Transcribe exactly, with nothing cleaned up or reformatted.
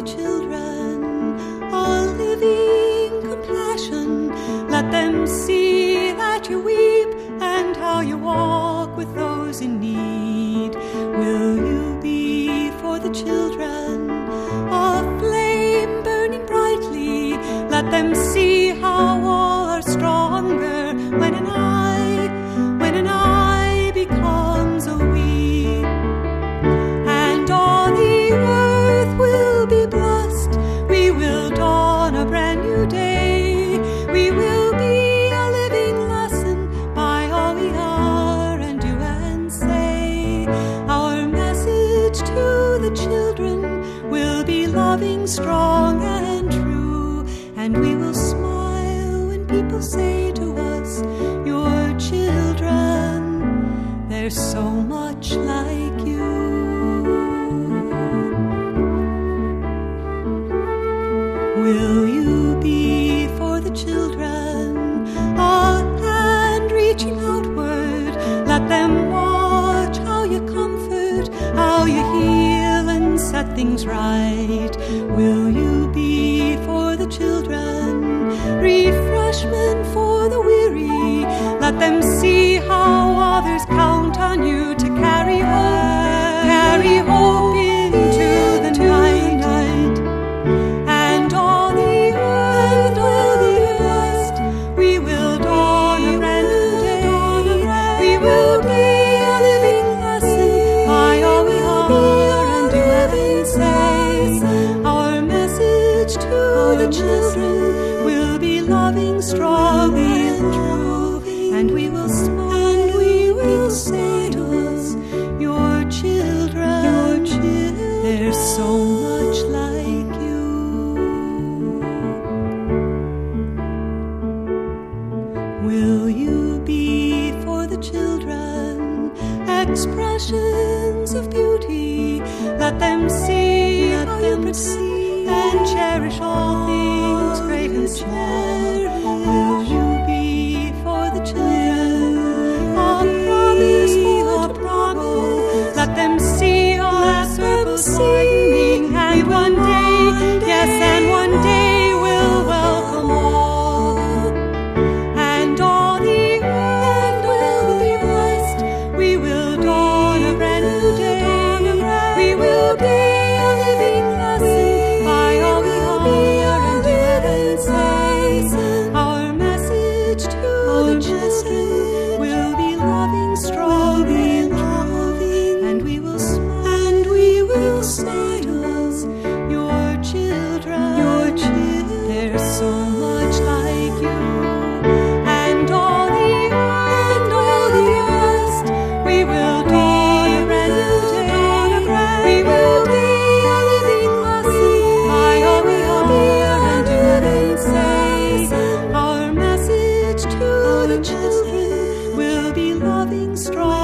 the children, a living compassion. Let them see that you weep and how you walk with those in need. Will you be for the children a flame burning brightly? Let them see how all are stronger when an eye, when an eye becomes a we. And all the earth will be blessed. We will dawn a brand new day. We will be a living lesson by all we are and do and say. Our message to the children will be loving, strong, and true. And we will smile when people say to us, "Your children, they're so much like you." Will you be for the children a hand reaching outward? Let them watch how you comfort, how you heal and set things right. Will you be for the children refreshment for the weary? Let them see how others count on you to carry hope, carry hope into the night. And all the earth will be blessed. We will dawn a brand new day. We will be a living lesson by all we are and do and say. Our message to the children will be loving, strong, and true. And we will smile and we will say to us, "Your children, your children, they're so much like you." Will you be for the children expressions of beauty? Let them see, let them see, and cherish all things great and small. Will you be for the children a promise for a promise? Let them see our circle singing, and one day, yes, and one day we'll welcome all. And all the earth will be blessed. We will dawn a brand new day. We will be a living lesson by all we are and do and say. Our message to the children will be loving, strong, and true. And we will smile and we will say to us, "Your children, your children, they're so much like you." And all the and all the rest, we will dawn a brand new day. We will be a living lesson by all we are and do and say. Our message to the children will be loving, strong,